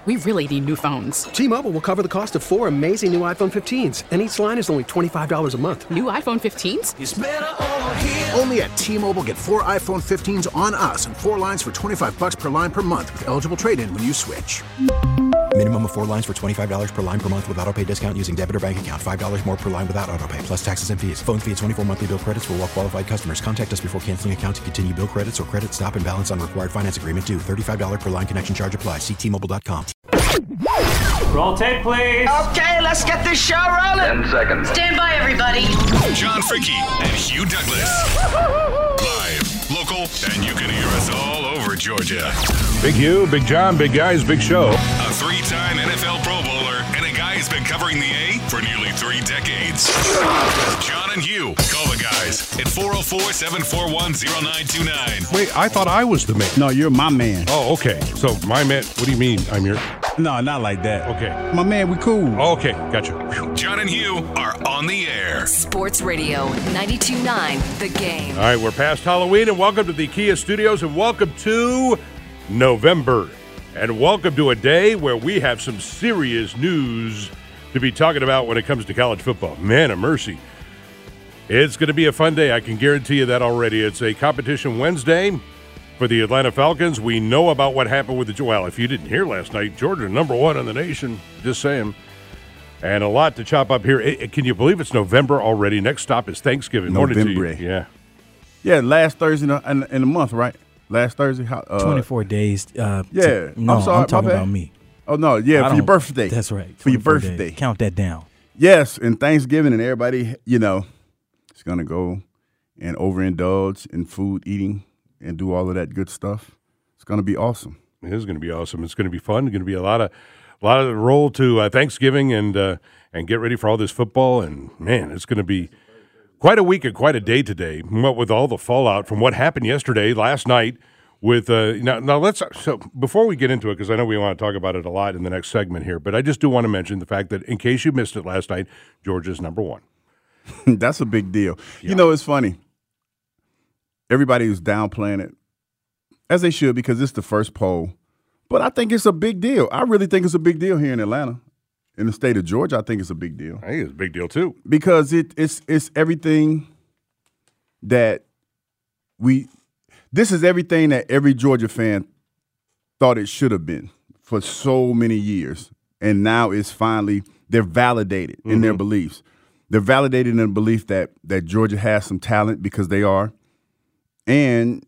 We really need new phones. T-Mobile will cover the cost of 4 amazing new iPhone 15s, and each line is only $25 a month. New iPhone 15s? It's better over here. Only at T-Mobile, get 4 iPhone 15s on us and 4 lines for $25 per line per month with eligible trade-in when you switch. Minimum of 4 lines for $25 per line per month with autopay discount using debit or bank account. $5 more per line without autopay, plus taxes and fees. Phone fee at 24 monthly bill credits for well-qualified customers. Contact us before canceling account to continue bill credits or credit stop and balance on required finance agreement due. $35 per line connection charge applies. See T-Mobile.com. Roll tape, please. Okay, let's get this show rolling. 10 seconds. Stand by, everybody. John Fricke and Hugh Douglas. Live, local, and you can hear us all over Georgia. Big Hugh, Big John, big guys, big show. A 3-time NFL Pro Bowler and a guy who's been covering the A for nearly 3 decades. John and Hugh. Call the guys at 404-741-0929. Wait, I thought I was the man. No, you're my man. Oh, okay. So my man, what do you mean I'm your... No, not like that. Okay. My man, we cool. Oh, okay, gotcha. John and Hugh are on the air. Sports Radio 92.9 The Game. All right, we're past Halloween, and welcome to the Kia Studios, and welcome to November. And welcome to a day where we have some serious news to be talking about when it comes to college football. Man of mercy. It's going to be a fun day. I can guarantee you that already. It's a competition Wednesday for the Atlanta Falcons. We know about what happened with well, if you didn't hear last night, Georgia #1 in the nation. Just saying. And a lot to chop up here. Can you believe it's November already? Next stop is Thanksgiving. November. Yeah. Yeah, last Thursday in the month, right? Last Thursday. 24 days. Yeah. No, I'm sorry. I'm talking about me. Oh, no. Yeah, for your birthday. That's right. For your birthday. Days. Count that down. Yes, and Thanksgiving, and everybody, it's going to go and overindulge in food eating and do all of that good stuff. It's going to be awesome. It is going to be awesome. It's going to be fun. It's going to be a lot of roll to Thanksgiving and get ready for all this football. And, man, it's going to be quite a week and quite a day today. What with all the fallout from what happened last night with now let's so before we get into it, because I know we want to talk about it a lot in the next segment here, but I just do want to mention the fact that in case you missed it last night, Georgia's #1. That's a big deal. Yeah. It's funny. Everybody is downplaying it, as they should, because it's the first poll. But I think it's a big deal. I really think it's a big deal here in Atlanta. In the state of Georgia, I think it's a big deal. I think it's a big deal, too. Because it's everything that this is everything that every Georgia fan thought it should have been for so many years. And now it's finally, they're validated in their beliefs. They're validated in the belief that Georgia has some talent, because they are. And,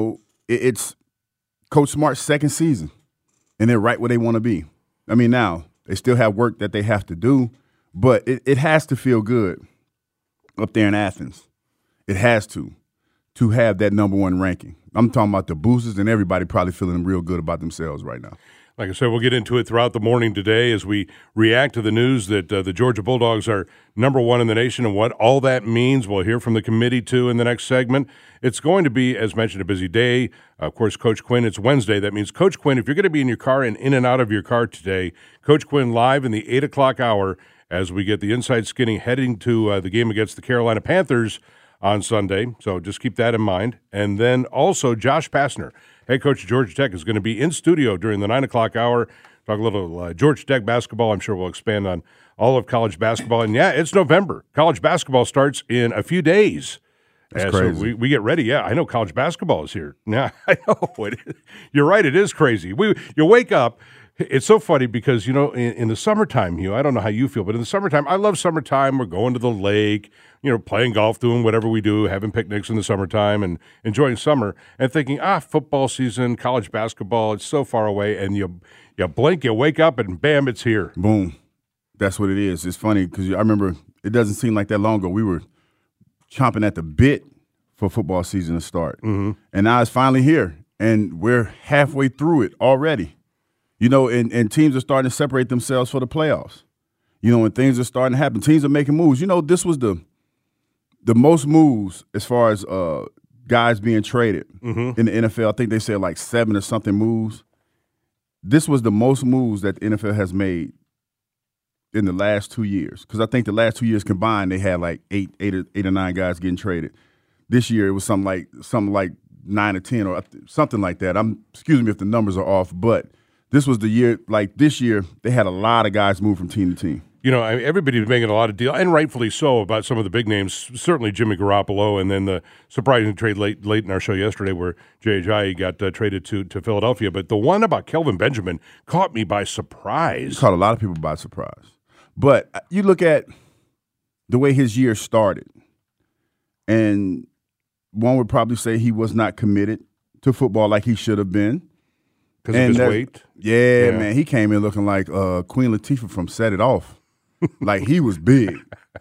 it's Coach Smart's second season, and they're right where they want to be. I mean, now, they still have work that they have to do, but it has to feel good up there in Athens. It has to have that #1 ranking. I'm talking about the boosters and everybody probably feeling real good about themselves right now. Like I said, we'll get into it throughout the morning today as we react to the news that the Georgia Bulldogs are #1 in the nation, and what all that means. We'll hear from the committee, too, in the next segment. It's going to be, as mentioned, a busy day. Of course, Coach Quinn, it's Wednesday. That means Coach Quinn, if you're going to be in your car and in and out of your car today, Coach Quinn live in the 8 o'clock hour as we get the inside skinning heading to the game against the Carolina Panthers on Sunday. So just keep that in mind. And then also Josh Pastner, head coach of Georgia Tech, is going to be in studio during the 9 o'clock hour. Talk a little Georgia Tech basketball. I'm sure we'll expand on all of college basketball. And, yeah, it's November. College basketball starts in a few days. That's crazy. So we get ready. Yeah, I know college basketball is here. Yeah, I know. You're right. It is crazy. You wake up. It's so funny because, in the summertime, Hugh, I don't know how you feel, but in the summertime, I love summertime. We're going to the lake, playing golf, doing whatever we do, having picnics in the summertime and enjoying summer and thinking, football season, college basketball, it's so far away. And you blink, you wake up, and bam, it's here. Boom. That's what it is. It's funny because I remember it doesn't seem like that long ago. We were chomping at the bit for football season to start. Mm-hmm. And now it's finally here, and we're halfway through it already. And teams are starting to separate themselves for the playoffs. And things are starting to happen. Teams are making moves. This was the most moves as far as guys being traded in the NFL. I think they said like 7 or something moves. This was the most moves that the NFL has made in the last 2 years. Because I think the last 2 years combined, they had like eight or 9 guys getting traded. This year it was something like 9 or 10 or something like that. Excuse me if the numbers are off, but this was the year. Like this year, they had a lot of guys move from team to team. You know, everybody's making a lot of deal, and rightfully so, about some of the big names. Certainly Jimmy Garoppolo, and then the surprising trade late in our show yesterday where Jay Ajayi got traded to Philadelphia. But the one about Kelvin Benjamin caught me by surprise. Caught a lot of people by surprise. But you look at the way his year started, and one would probably say he was not committed to football like he should have been. Because of his weight? Yeah, man. He came in looking like Queen Latifah from Set It Off. Like he was big.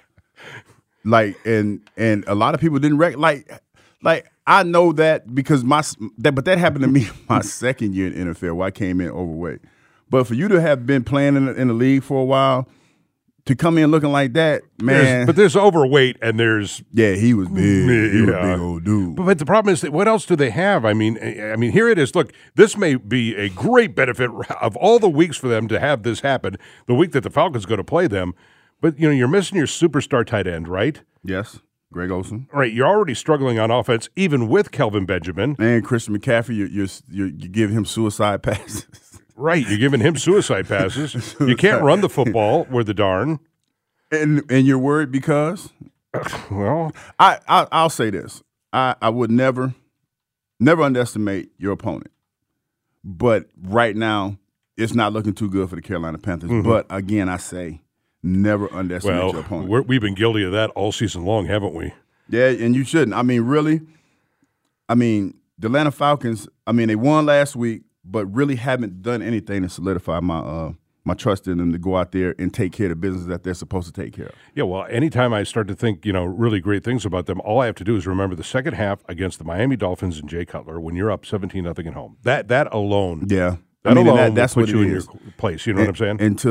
Like and a lot of people didn't like I know that because but that happened to me my second year in NFL where I came in overweight. But for you to have been playing in the league for a while, to come in looking like that, man. But there's overweight and there's he was big. He was a big old dude. But the problem is that what else do they have? I mean, here it is. Look, this may be a great benefit of all the weeks for them to have this happen. The week that the Falcons go to play them, but you're missing your superstar tight end, right? Yes, Greg Olsen. Right, you're already struggling on offense, even with Kelvin Benjamin and Christian McCaffrey. You give him suicide passes. Right, you're giving him suicide passes. You can't run the football worth the darn. And you're worried because? Well, I'll say this. I would never underestimate your opponent. But right now, it's not looking too good for the Carolina Panthers. Mm-hmm. But again, I say never underestimate your opponent. We've been guilty of that all season long, haven't we? Yeah, and you shouldn't. I mean, really, the Atlanta Falcons, they won last week, but really haven't done anything to solidify my trust in them to go out there and take care of the business that they're supposed to take care of. Yeah, well, anytime I start to think, really great things about them, all I have to do is remember the second half against the Miami Dolphins and Jay Cutler when you're up 17-0 at home. That alone. Yeah. That's what you in your place. You know what I'm saying? Until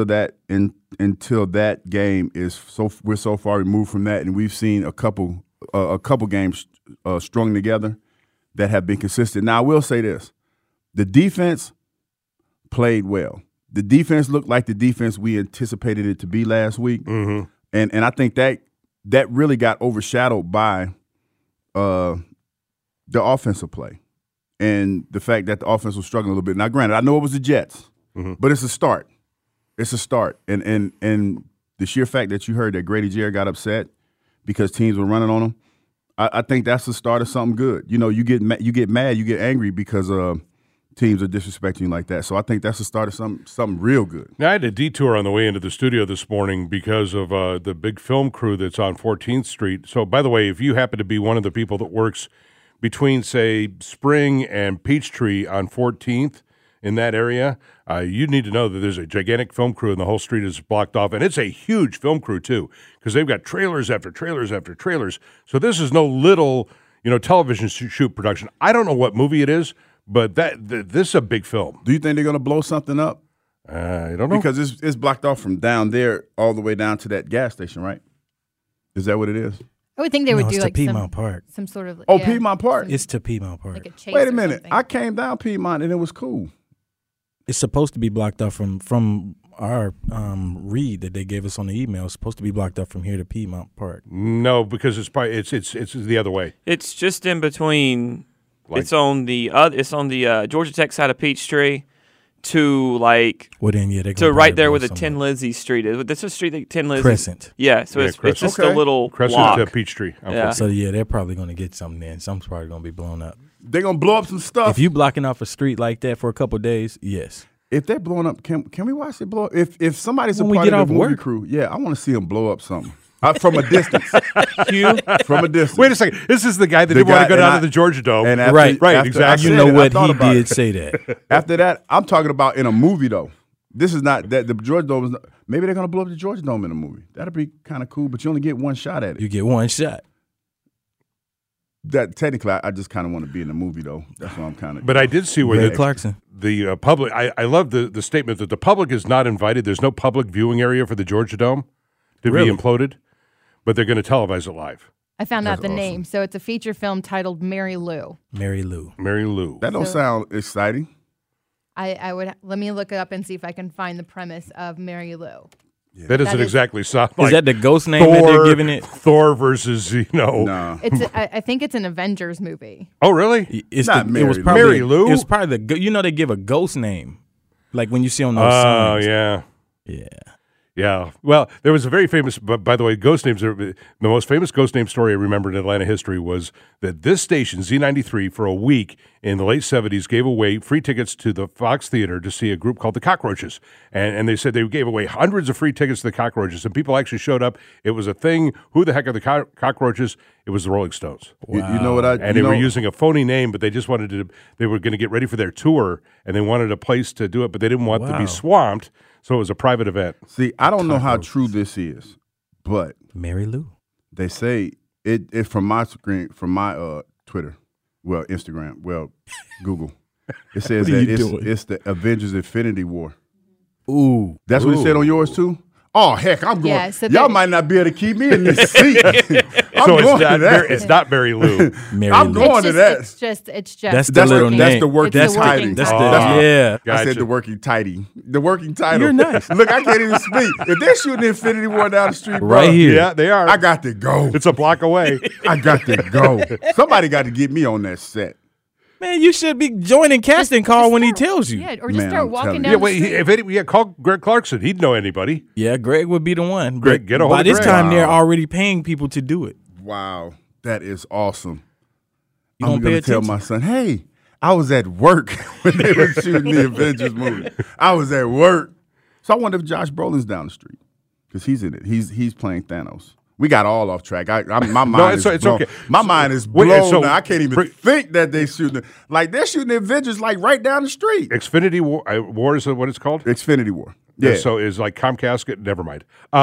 that game is we're so far removed from that, and we've seen a couple games strung together that have been consistent. Now, I will say this. The defense played well. The defense looked like the defense we anticipated it to be last week. Mm-hmm. And I think that really got overshadowed by the offensive play and the fact that the offense was struggling a little bit. Now, granted, I know it was the Jets, mm-hmm. but it's a start. It's a start. And the sheer fact that you heard that Grady Jarrett got upset because teams were running on him, I think that's the start of something good. You get mad, you get angry because teams are disrespecting you like that. So I think that's the start of something real good. Now, I had a detour on the way into the studio this morning because of the big film crew that's on 14th Street. So, by the way, if you happen to be one of the people that works between, say, Spring and Peachtree on 14th in that area, you need to know that there's a gigantic film crew and the whole street is blocked off. And it's a huge film crew, too, because they've got trailers after trailers after trailers. So this is no little, television shoot production. I don't know what movie it is, but this is a big film. Do you think they're going to blow something up? I don't know. Because it's blocked off from down there all the way down to that gas station, right? Is that what it is? I would think they would do like Piedmont Park. Some sort of Piedmont Park. It's to Piedmont Park. Like a chase Wait a minute. something. I came down Piedmont and it was cool. It's supposed to be blocked off from our read that they gave us on the email. It's supposed to be blocked off from here to Piedmont Park. No, because it's probably it's the other way. It's just in between. It's on the Georgia Tech side of Peachtree to to right there where the Tin Lizzy Street is. That's a street that Tin Lizzy Crescent. Yeah, so it's just a little Crescent block. to Peachtree. Okay. Yeah. So they're probably going to get something in. Something's probably going to be blown up. They're going to blow up some stuff. If you blocking off a street like that for a couple of days, yes. If they're blowing up, can we watch it blow up? If somebody's When a we part get of the off movie work. crew, I want to see them blow up something. From a distance. From a distance. Wait a second. This is the guy that didn't want to go down to the Georgia Dome. And after, right, exactly. You know what? He did say that. After that, I'm talking about in a movie, though. This is not that the Georgia Dome. Maybe they're going to blow up the Georgia Dome in a movie. That'd be kind of cool, but you only get one shot at it. You get one shot. That technically, I just kind of want to be in the movie, though. That's what I'm kind of. But I did see where Clarkson. The public. I love the statement that the public is not invited. There's no public viewing area for the Georgia Dome to be imploded, but they're going to televise it live. I found out the name. So it's a feature film titled Mary Lou. Mary Lou. That don't sound exciting. I would let me look it up and see if I can find the premise of Mary Lou. Yeah. That doesn't exactly sound like. Is that the ghost name that they're giving it? Thor versus No. I think it's an Avengers movie. Oh really? It's not Mary Lou. Mary Lou. It was probably they give a ghost name. Like when you see on those signs. Oh, yeah. Yeah. Yeah. Well, there was a very famous, by the way, ghost names. The most famous ghost name story I remember in Atlanta history was that this station, Z93, for a week in the late 70s, gave away free tickets to the Fox Theater to see a group called the Cockroaches. And they said they gave away hundreds of free tickets to the Cockroaches, and people actually showed up. It was a thing. Who the heck are the Cockroaches? It was the Rolling Stones. Wow. You know what they were using a phony name, but they just wanted to, they were going to get ready for their tour, and they wanted a place to do it, but they didn't want to be swamped. So it was a private event. See, I don't know how true this is, but Mary Lou. They say it from my screen, from my Twitter, well, Instagram, well, Google. It says that it's the Avengers Infinity War. Ooh. That's what it said on yours too? Oh, heck, I'm going. Yeah, so y'all might not be able to keep me in this seat. It's not Mary Lou. I'm going to that. It's just. That's the little name. That's the working title. Yeah. Gotcha. I said the working tidy. The working title. You're nice. Look, I can't even speak. If they're shooting the Infinity War down the street, right here. Yeah, they are. I got to go. It's a block away. I got to go. Somebody got to get me on that set. Man, you should be joining casting call when he tells you. Yeah, or just Man, start I'm walking telling down you. the street. Call Greg Clarkson. He'd know anybody. Yeah, Greg would be the one. Greg, get a hold by of this Greg. time, they're already paying people to do it. Wow, that is awesome. You I'm don't pay going to tell attention? my son, hey, I was at work when they were shooting the Avengers movie. I was at work. So I wonder if Josh Brolin's down the street because he's in it. He's playing Thanos. We got all off track. My mind is blown. okay. My mind is blown now. I can't even think that they shooting like they're shooting the Avengers like right down the street. Xfinity War is what it's called? Xfinity War. Yeah. So is like Comcast. Never mind.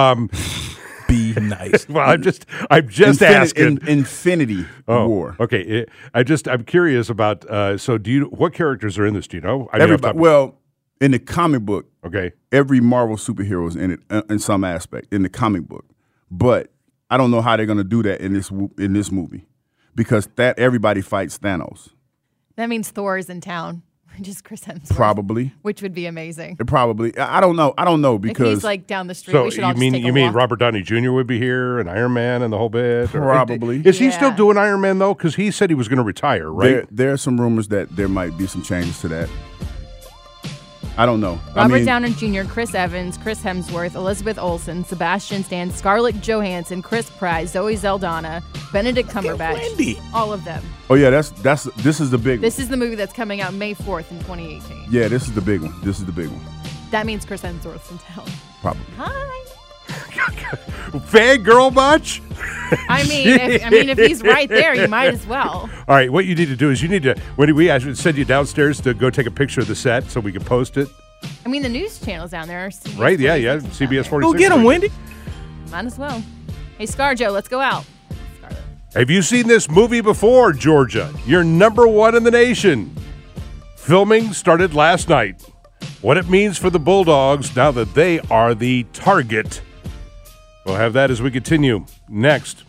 Be nice. Well, I'm just asking. Infinity War. Okay. I'm curious about. So what characters are in this? Do you know? Everybody. Well, in the comic book, okay, every Marvel superhero is in it in some aspect in the comic book, but I don't know how they're going to do that in this movie because that everybody fights Thanos. That means Thor is in town. Just Chris Hemsworth. Probably. Which would be amazing. Probably. I don't know because if he's like down the street, so we should all you just take a mean walk. Robert Downey Jr. would be here and Iron Man and the whole bit? Probably. Is he still doing Iron Man though? Because he said he was going to retire, right? There are some rumors that there might be some changes to that. I don't know. Robert Downey Jr., Chris Evans, Chris Hemsworth, Elizabeth Olsen, Sebastian Stan, Scarlett Johansson, Chris Pratt, Zoe Saldana, Benedict Cumberbatch. All of them. Oh yeah, this is the big one. This is the movie that's coming out May 4th in 2018. Yeah, this is the big one. This is the big one. That means Chris Hemsworth's in town. Probably. Hi. Fangirl much? I mean, if he's right there, you might as well. All right, what you need to do is when we actually send you downstairs to go take a picture of the set so we can post it. I mean, the news channel's down there. CBS right, yeah, CBS 46. Go get him, Wendy. Might as well. Hey, ScarJo, let's go out. Scarlett. Have you seen this movie before, Georgia? You're number one in the nation. Filming started last night. What it means for the Bulldogs now that they are the target. We'll have that as we continue next.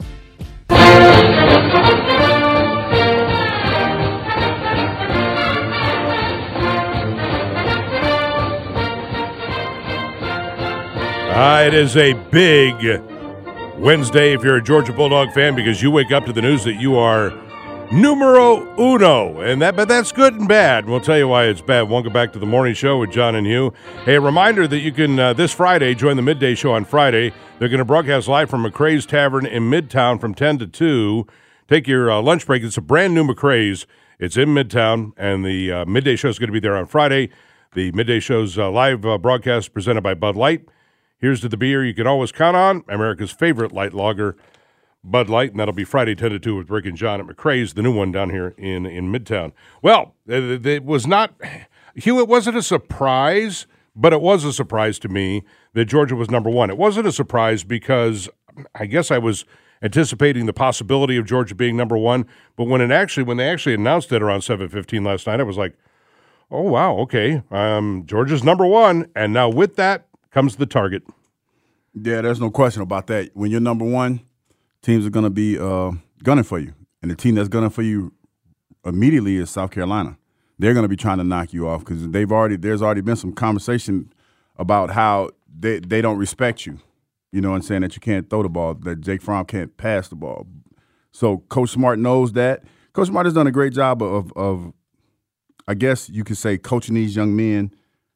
It is a big Wednesday if you're a Georgia Bulldog fan because you wake up to the news that you are numero uno, but that's good and bad. We'll tell you why it's bad. Welcome back to the morning show with John and Hugh. Hey, a reminder that you can, this Friday, join the midday show on Friday. They're going to broadcast live from McCrae's Tavern in Midtown from 10 to 2. Take your lunch break. It's a brand new McCrae's. It's in Midtown, and the midday show is going to be there on Friday. The midday show's live broadcast presented by Bud Light. Here's to the beer you can always count on, America's favorite light lager, Bud Light, and that'll be Friday 10 to 2 with Rick and John at McCrae's, the new one down here in Midtown. Well, it was not, Hugh, it wasn't a surprise, but it was a surprise to me that Georgia was number one. It wasn't a surprise because I guess I was anticipating the possibility of Georgia being number one, but when they actually announced it around 7:15 last night, I was like, oh, wow, okay, Georgia's number one, and now with that comes the target. Yeah, there's no question about that. When you're number one, teams are going to be gunning for you. And the team that's gunning for you immediately is South Carolina. They're going to be trying to knock you off because there's already been some conversation about how they don't respect you. You know what I'm saying? That you can't throw the ball, that Jake Fromm can't pass the ball. So Coach Smart knows that. Coach Smart has done a great job of I guess you could say, coaching these young men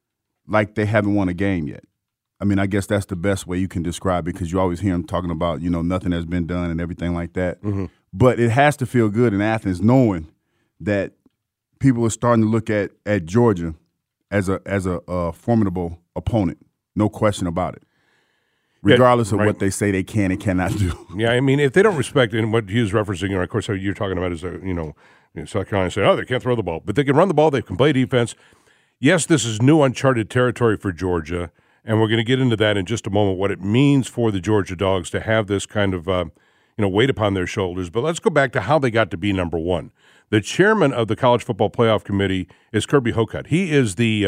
like they haven't won a game yet. I mean, I guess that's the best way you can describe it because you always hear them talking about, nothing has been done and everything like that. Mm-hmm. But it has to feel good in Athens knowing that people are starting to look at Georgia as a formidable opponent. No question about it. Regardless of what they say they can and cannot do. Yeah, I mean, if they don't respect it, and what he was referencing, of course, what you're talking about is, South Carolina say, they can't throw the ball. But they can run the ball, they can play defense. Yes, this is new uncharted territory for Georgia, and we're going to get into that in just a moment, what it means for the Georgia Dogs to have this kind of, weight upon their shoulders. But let's go back to how they got to be number one. The chairman of the College Football Playoff Committee is Kirby Hocutt. He is the,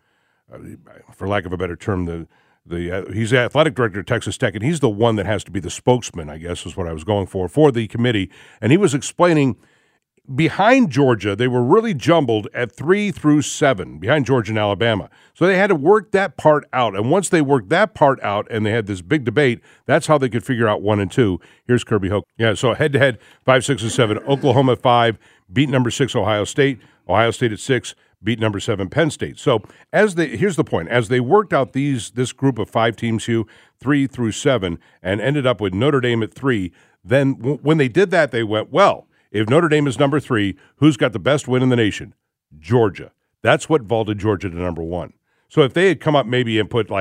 for lack of a better term, he's the athletic director at Texas Tech, and he's the one that has to be the spokesman, I guess is what I was going for the committee. And he was explaining behind Georgia, they were really jumbled at 3 through 7, behind Georgia and Alabama. So they had to work that part out. And once they worked that part out and they had this big debate, that's how they could figure out 1 and 2. Here's Kirby Hocutt. Yeah, so head-to-head, 5, 6, and 7. Oklahoma at 5, beat number 6 Ohio State. Ohio State at 6, beat number 7 Penn State. So here's the point. As they worked out this group of 5 teams, Hugh, 3 through 7, and ended up with Notre Dame at 3, then when they did that, they went, well, if Notre Dame is number 3, who's got the best win in the nation? Georgia. That's what vaulted Georgia to number 1. So if they had come up maybe and put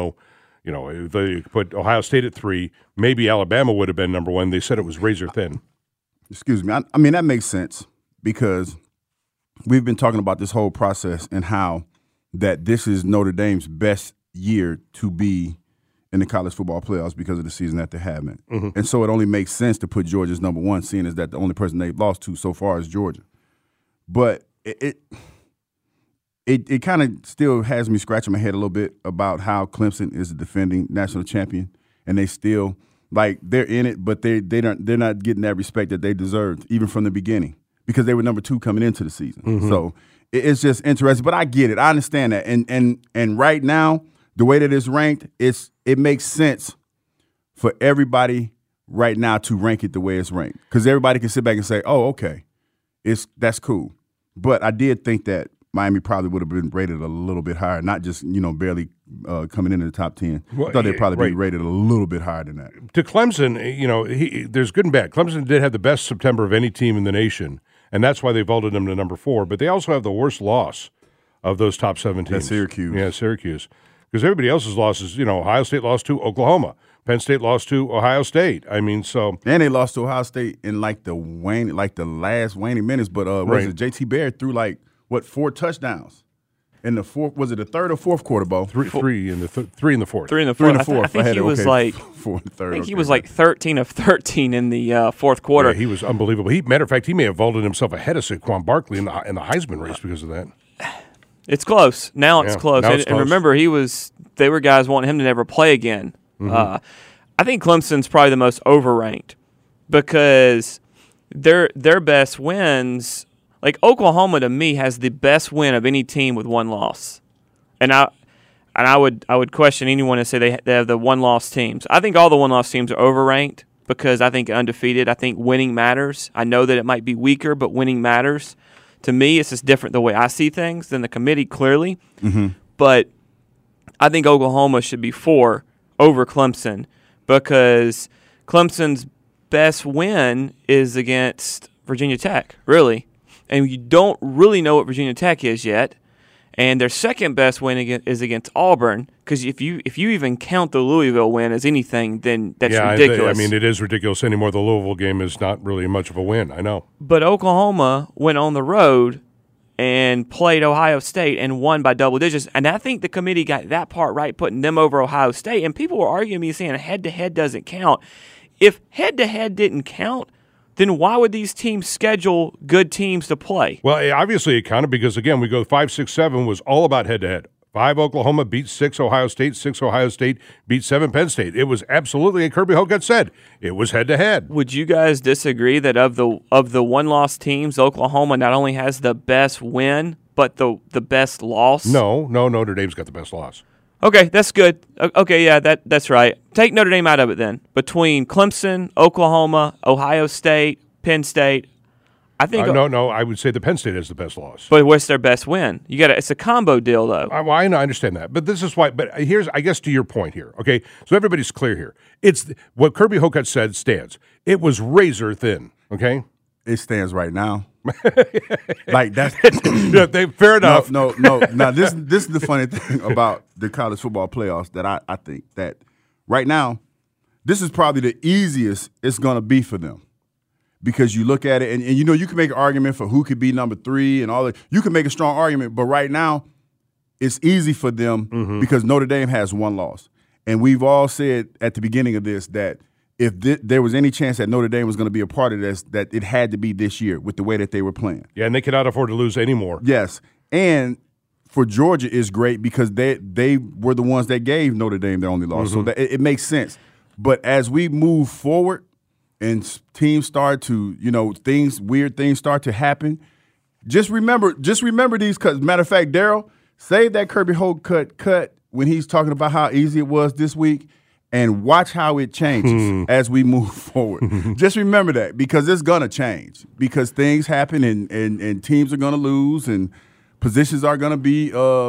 if they put Ohio State at 3, maybe Alabama would have been number 1. They said it was razor thin. Excuse me. I mean, that makes sense because we've been talking about this whole process and how that this is Notre Dame's best year to be in the college football playoffs because of the season that they're having. Mm-hmm. And so it only makes sense to put Georgia as number 1, seeing as that the only person they've lost to so far is Georgia. But it kind of still has me scratching my head a little bit about how Clemson is the defending national champion, and they still, they're in it, but they're not getting that respect that they deserved, even from the beginning, because they were number 2 coming into the season. Mm-hmm. So it's just interesting. But I get it. I understand that. And right now, the way that it's ranked, it makes sense for everybody right now to rank it the way it's ranked. Because everybody can sit back and say, oh, okay, that's cool. But I did think that Miami probably would have been rated a little bit higher, not just, barely coming into the top 10. Well, I thought they'd probably be rated a little bit higher than that. To Clemson, there's good and bad. Clemson did have the best September of any team in the nation, and that's why they vaulted them to number 4. But they also have the worst loss of those top 7 teams. That's Syracuse. Yeah, Syracuse. Because everybody else's losses, Ohio State lost to Oklahoma. Penn State lost to Ohio State. I mean, so. And they lost to Ohio State in the last waning minutes. But was it JT Barrett threw 4 touchdowns in the fourth? Was it the third or fourth quarter, Bo? Three in the fourth. 3 in the fourth. I think he was 4 and third. I think he was 13 of 13 in the fourth quarter. Yeah, he was unbelievable. Matter of fact, he may have vaulted himself ahead of Saquon Barkley in the Heisman race because of that. It's close. Now it's close. And remember, they were guys wanting him to never play again. Mm-hmm. I think Clemson's probably the most overranked because their best wins, Oklahoma to me has the best win of any team with 1 loss. And I would question anyone to say they have the 1-loss teams. I think all the 1-loss teams are overranked because I think undefeated. I think winning matters. I know that it might be weaker, but winning matters. To me, it's just different the way I see things than the committee, clearly. Mm-hmm. But I think Oklahoma should be 4 over Clemson because Clemson's best win is against Virginia Tech, really. And you don't really know what Virginia Tech is yet. And their second best win is against Auburn because if you even count the Louisville win as anything, then that's ridiculous. It is ridiculous anymore. The Louisville game is not really much of a win. I know. But Oklahoma went on the road and played Ohio State and won by double digits. And I think the committee got that part right, putting them over Ohio State. And people were arguing me saying head-to-head doesn't count. If head-to-head didn't count, then why would these teams schedule good teams to play? Well, obviously it counted because, again, we go 5, 6, 7 was all about head-to-head. 5 Oklahoma beat 6 Ohio State. 6 Ohio State beat 7 Penn State. It was absolutely, and Kirby Hocutt said, it was head-to-head. Would you guys disagree that of the 1-loss teams, Oklahoma not only has the best win, but the best loss? No, Notre Dame's got the best loss. Okay, that's good. Okay, yeah, that's right. Take Notre Dame out of it then. Between Clemson, Oklahoma, Ohio State, Penn State, I think no. I would say the Penn State has the best loss. But what's their best win? It's a combo deal, though. I understand that, but this is why. But here's, I guess, to your point here. Okay, so everybody's clear here. It's what Kirby Hocutt said stands. It was razor thin. Okay, it stands right now. Like that's fair enough. No. Now this is the funny thing about the college football playoffs that I think that right now, this is probably the easiest it's going to be for them. Because you look at it, and you can make an argument for who could be number 3 and all that. You can make a strong argument, but right now, it's easy for them because Notre Dame has 1 loss. And we've all said at the beginning of this that if there was any chance that Notre Dame was going to be a part of this, that it had to be this year with the way that they were playing. Yeah, and they cannot afford to lose anymore. Yes. And for Georgia, it's great because they were the ones that gave Notre Dame their only loss. So it makes sense. But as we move forward, and teams start to, weird things start to happen. Just remember these cuts. Matter of fact, Daryl, save that Kirby Hocutt cut when he's talking about how easy it was this week, and watch how it changes as we move forward. Just remember that because it's gonna change because things happen and teams are gonna lose and positions are gonna be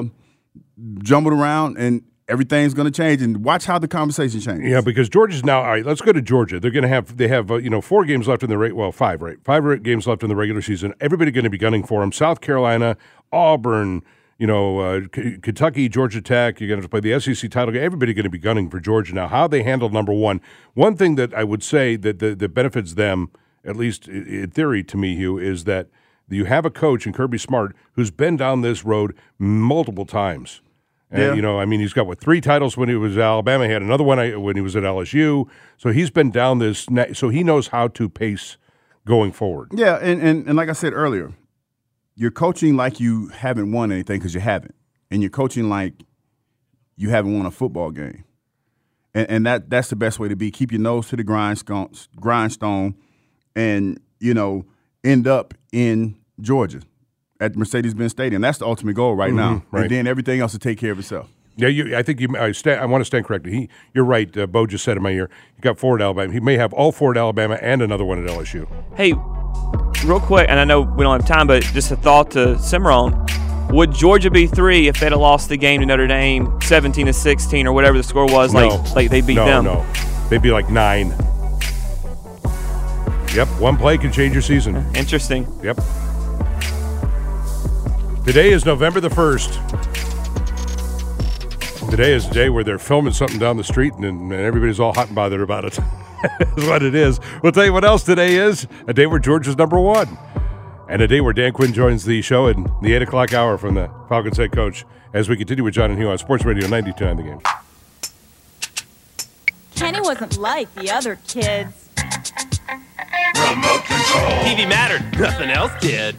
jumbled around and everything's going to change, and watch how the conversation changes. Yeah, because Georgia's now, all right, let's go to Georgia. They have 4 games left in the 5, right? 5 games left in the regular season. Everybody going to be gunning for them. South Carolina, Auburn, Kentucky, Georgia Tech. You're going to play the SEC title game. Everybody going to be gunning for Georgia. Now, how they handle number 1. One thing that I would say that benefits them, at least in theory to me, Hugh, is that you have a coach in Kirby Smart who's been down this road multiple times. And, he's got, 3 titles when he was at Alabama. He had another one when he was at LSU. So he's been down this – so he knows how to pace going forward. Yeah, and like I said earlier, you're coaching like you haven't won anything because you haven't. And you're coaching like you haven't won a football game. And that's the best way to be. Keep your nose to the grindstone and, end up in Georgia. At Mercedes-Benz Stadium. That's the ultimate goal right now. Right. And then everything else will take care of itself. Yeah, I want to stand corrected. You're right. Bo just said in my ear, you got 4 at Alabama. He may have all 4 at Alabama and another one at LSU. Hey, real quick, and I know we don't have time, but just a thought to simmer on. Would Georgia be 3 if they'd have lost the game to Notre Dame 17-16 or whatever the score was? No. Like they beat them? No, they'd be like 9. Yep, 1 play can change your season. Interesting. Yep. Today is November the 1st. Today is the day where they're filming something down the street and everybody's all hot and bothered about it. That's what it is. We'll tell you what else today is. A day where Georgia's number 1. And a day where Dan Quinn joins the show in the 8 o'clock hour from the Falcons head coach as we continue with John and Hugh on Sports Radio 92.9 The Game. Kenny wasn't like the other kids. Remote control. TV mattered. Nothing else did.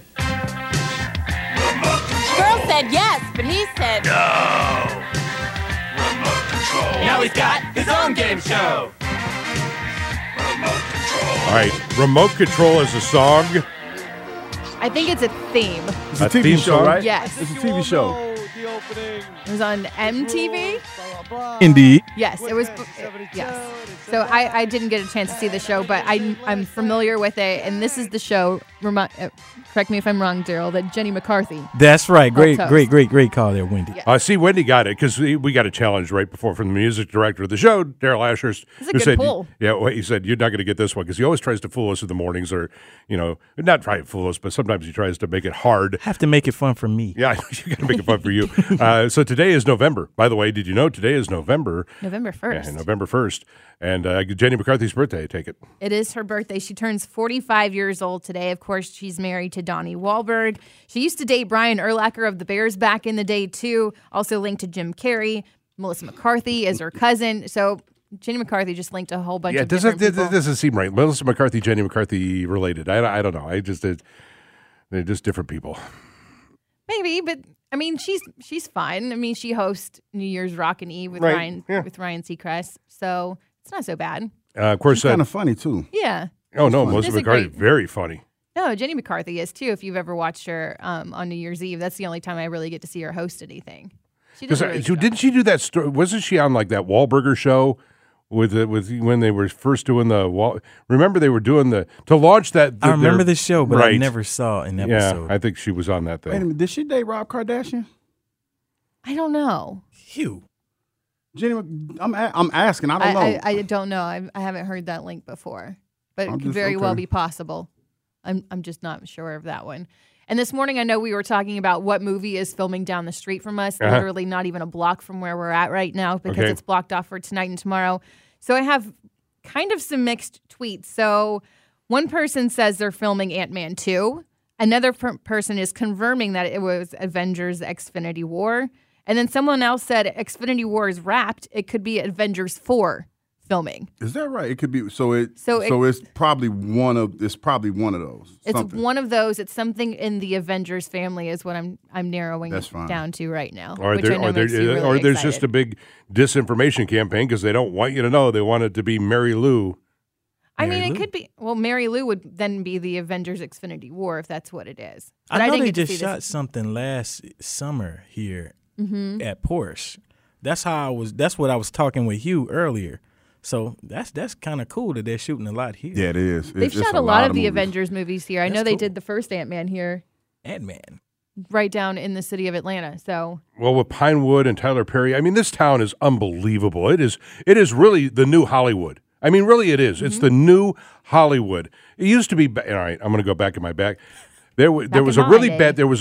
Girl said yes, but he said no. Remote control. Now he's got his own game show. Remote control. All right, Remote Control is a song. I think it's a theme. It's a TV show, song? right? Yes. It's a TV show. It was on MTV? Indeed. Yes, it was. Yes. So I didn't get a chance to see the show, but I'm familiar with it, and this is the show. Correct me if I'm wrong, Daryl. That Jenny McCarthy. That's right. Great call there, Wendy. Yes. See, Wendy got it because we got a challenge right before from the music director of the show, Daryl Ashurst. It's a good said, pull. Yeah, he said you're not going to get this one because he always tries to fool us in the mornings, or not try to fool us, but sometimes he tries to make it hard. Have to make it fun for me. Yeah, you got to make it fun for you. So today is November. By the way, did you know today is November? November 1st. Yeah, November 1st. And Jenny McCarthy's birthday, I take it. It is her birthday. She turns 45 years old today. Of course, she's married to Donnie Wahlberg. She used to date Brian Urlacher of the Bears back in the day, too. Also linked to Jim Carrey. Melissa McCarthy is her cousin. So Jenny McCarthy just linked a whole bunch of different people. It doesn't seem right. Melissa McCarthy, Jenny McCarthy related. I don't know. They're just different people. Maybe, but I mean, she's fine. I mean, she hosts New Year's Rockin' Eve with right. Ryan Seacrest, so it's not so bad. Of course, she's kind of funny too. Yeah. Oh no, Melissa McCarthy, very funny. No, Jenny McCarthy is too. If you've ever watched her on New Year's Eve, that's the only time I really get to see her host anything. She does didn't she do that story? Wasn't she on like that Wahlburger show with when they were first doing the wall. Remember they were doing to launch that. I remember the show, but I never saw an episode. Yeah, I think she was on that thing. Wait a minute, did she date Rob Kardashian? I don't know. Hugh. Jenny, I'm asking. I don't know. I don't know. I haven't heard that link before, but it could very well be possible. I'm just not sure of that one. And this morning, I know we were talking about what movie is filming down the street from us, literally not even a block from where we're at right now because it's blocked off for tonight and tomorrow. So I have kind of some mixed tweets. So one person says they're filming Ant-Man 2. Another person is confirming that it was Avengers Xfinity War. And then someone else said Xfinity War is wrapped. It could be Avengers 4 filming. Is that right? It could be. So it's probably one of those. It's one of those. It's something in the Avengers family is what I'm narrowing down to right now. Or there's just a big disinformation campaign because they don't want you to know. They want it to be Mary Lou. It could be. Well, Mary Lou would then be the Avengers Xfinity War if that's what it is. But I know they just shot something last summer here at Porsche. That's what I was talking with Hugh earlier. So that's kind of cool that they're shooting a lot here. Yeah, it is. They've shot a lot of the Avengers movies here. I know they did the first Ant-Man here. Ant-Man. Right down in the city of Atlanta. So well, with Pinewood and Tyler Perry, I mean, this town is unbelievable. It is really the new Hollywood. I mean, really, it is. It's the new Hollywood. It used to be. All right, I'm going to go back in my back. There was a really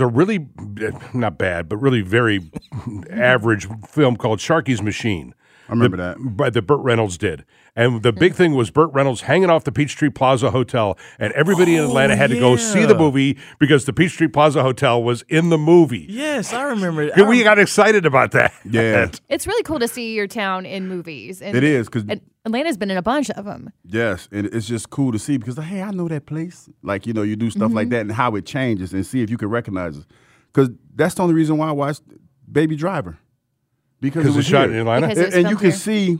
not bad, but really very average film called Sharky's Machine. I remember that. That Burt Reynolds did. And the big thing was Burt Reynolds hanging off the Peachtree Plaza Hotel, and everybody in Atlanta had to go see the movie because the Peachtree Plaza Hotel was in the movie. Yes, I remember. We got excited about that. Yeah. It's really cool to see your town in movies. And it is. Cause Atlanta's been in a bunch of them. Yes, and it's just cool to see because, hey, I know that place. Like, you do stuff like that and how it changes and see if you can recognize it. Because that's the only reason why I watched Baby Driver. Because it was shot in Atlanta, and you can see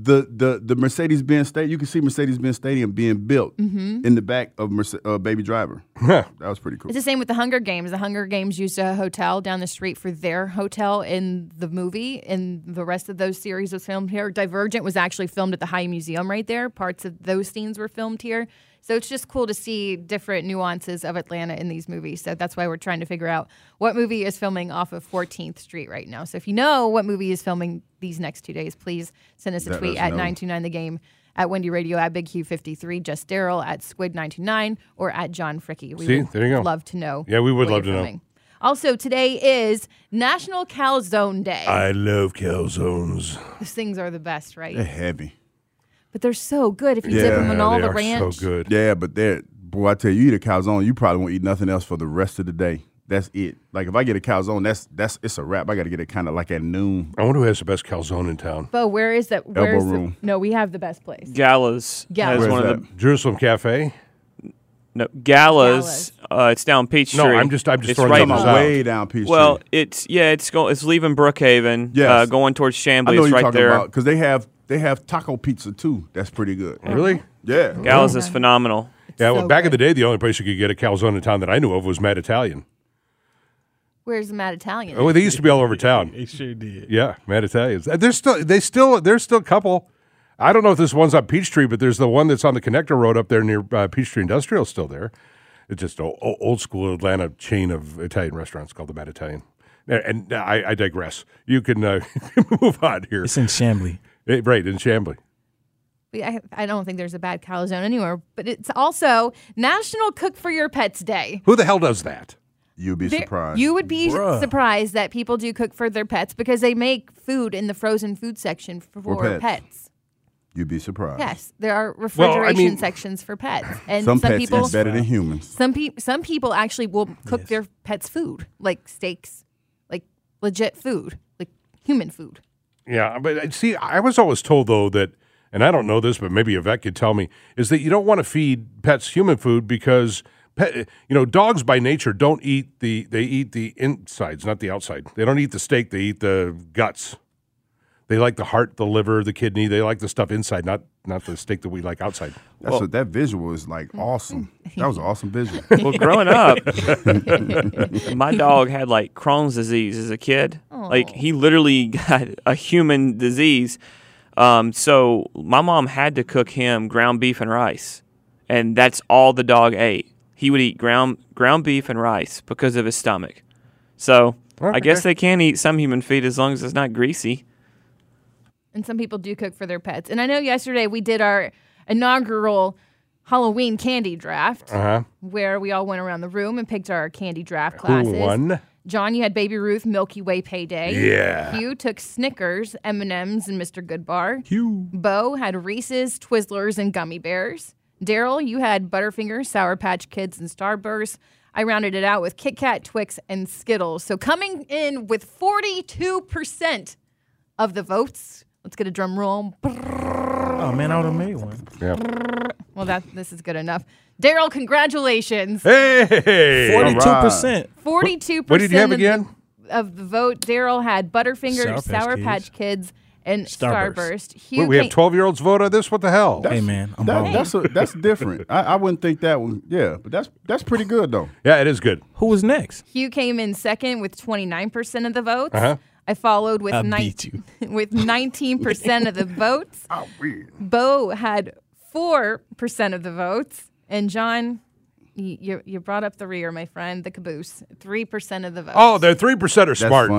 the Mercedes-Benz Stadium. You can see Mercedes-Benz Stadium being built in the back of Baby Driver. That was pretty cool. It's the same with the Hunger Games. The Hunger Games used a hotel down the street for their hotel in the movie, and the rest of those series was filmed here. Divergent was actually filmed at the High Museum right there. Parts of those scenes were filmed here. So it's just cool to see different nuances of Atlanta in these movies. So that's why we're trying to figure out what movie is filming off of 14th Street right now. So if you know what movie is filming these next 2 days, please send us a tweet at 929 The Game, at Wendy Radio, at Big Q53, Just Daryl, at Squid929, or at John Fricky. See, there you go. Love to know. Yeah, we would love to know. Also, today is National Calzone Day. I love calzones. These things are the best, right? They're heavy. But they're so good if you dip them in all the ranch. They are so good. Yeah, but I tell you, eat a calzone, you probably won't eat nothing else for the rest of the day. That's it. Like if I get a calzone, it's a wrap. I got to get it kind of like at noon. I wonder who has the best calzone in town. Bo, where is that? Elbow Room. No, we have the best place. Galla's. Where's one that? of the Jerusalem Cafe. No, Galla's. It's down Peachtree. No, I'm just it's throwing right numbers out. Way down Peachtree. Well, it's leaving Brookhaven. Yes. Going towards Chamblee. I know it's you're right talking there. about because they have taco pizza too. That's pretty good. Really? Yeah. Galla's is phenomenal. Yeah. Well, back in the day, the only place you could get a calzone in town that I knew of was Mad Italian. Where's the Mad Italian? Oh, they used to be all over town. They sure did. Yeah, Mad Italians. There's still a couple. I don't know if this one's on Peachtree, but there's the one that's on the Connector Road up there near Peachtree Industrial still there. It's just an old school Atlanta chain of Italian restaurants called the Mad Italian. And I digress. You can move on here. It's in Chamblee. Right, in Chamblee. I don't think there's a bad calzone anywhere, but it's also National Cook for Your Pets Day. Who the hell does that? You'd be surprised. You would be surprised that people do cook for their pets because they make food in the frozen food section for pets. You'd be surprised. Yes, there are refrigeration sections for pets, and some pets people eat better than humans. Some people actually will cook their pets' food, like steaks, like legit food, like human food. Yeah, but see, I was always told though that, and I don't know this, but maybe Yvette could tell me, is that you don't want to feed pets human food because dogs by nature don't eat they eat the insides, not the outside. They don't eat the steak, they eat the guts. They like the heart, the liver, the kidney. They like the stuff inside, not the steak that we like outside. That visual is like awesome. That was an awesome visual. Well, growing up, my dog had like Crohn's disease as a kid. Aww. Like he literally got a human disease. So my mom had to cook him ground beef and rice, and that's all the dog ate. He would eat ground beef and rice because of his stomach. So I guess they can eat some human feed as long as it's not greasy. And some people do cook for their pets. And I know yesterday we did our inaugural Halloween candy draft, where we all went around the room and picked our candy draft classes. Who won? John, you had Baby Ruth, Milky Way Payday. Yeah. Hugh took Snickers, M&Ms, and Mr. Goodbar. Hugh. Bo had Reese's, Twizzlers, and Gummy Bears. Daryl, you had Butterfingers, Sour Patch Kids, and Starburst. I rounded it out with Kit Kat, Twix, and Skittles. So coming in with 42% of the votes. Let's get a drum roll. Oh, man, I would have made one. Yeah. Well, this is good enough. Daryl, congratulations. Hey! 42%. 42%. What did you have again? Of the vote, Daryl had Butterfingers, Sour Patch Kids, and Starburst. Wait, we have 12-year-olds vote on this? What the hell? Hey, man, that's different. I wouldn't think that one. Yeah, but that's pretty good, though. Yeah, it is good. Who was next? Hugh came in second with 29% of the votes. I followed with 19% of the votes. Oh, weird. Bo had 4% of the votes. And John, you brought up the rear, my friend, the caboose. 3% of the votes. Oh, the 3% are smart.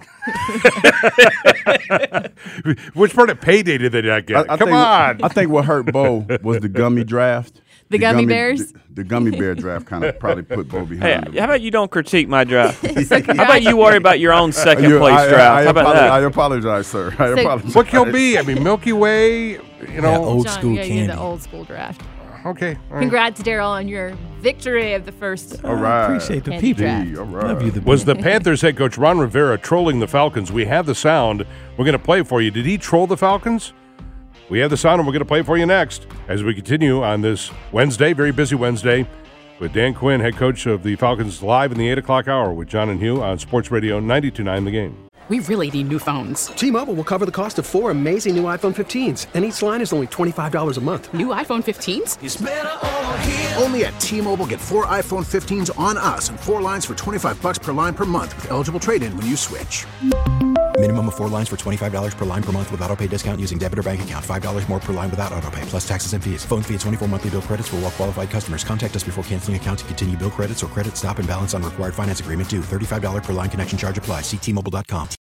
That's funny. Which part of Payday did they not get? Come on. I think what hurt Bo was the gummy draft. The gummy bears? The gummy bear draft kind of probably put Bo behind him. How about you don't critique my draft? How about you worry about your own second place draft? How about that? I apologize, sir. I apologize. What can be? I mean, Milky Way, old John, school you candy. the old school draft. Okay. All right. Congrats, Daryl, on your victory of the first. All right. Appreciate the candy people. draft. All right. Love you, Was the Panthers head coach Ron Rivera trolling the Falcons? We have the sound. We're going to play for you. Did he troll the Falcons? We have the sound, and we're going to play for you next as we continue on this Wednesday, very busy Wednesday, with Dan Quinn, head coach of the Falcons, live in the 8 o'clock hour with John and Hugh on Sports Radio 92.9 The Game. We really need new phones. T-Mobile will cover the cost of 4 amazing new iPhone 15s, and each line is only $25 a month. New iPhone 15s? It's better over here. Only at T-Mobile, get 4 iPhone 15s on us and 4 lines for $25 per line per month with eligible trade-in when you switch. Minimum of 4 lines for $25 per line per month with autopay discount using debit or bank account. $5 more per line without autopay, plus taxes and fees. Phone fee at 24 monthly bill credits for well-qualified customers. Contact us before canceling account to continue bill credits or credit stop and balance on required finance agreement due. $35 per line connection charge applies. See T-Mobile.com.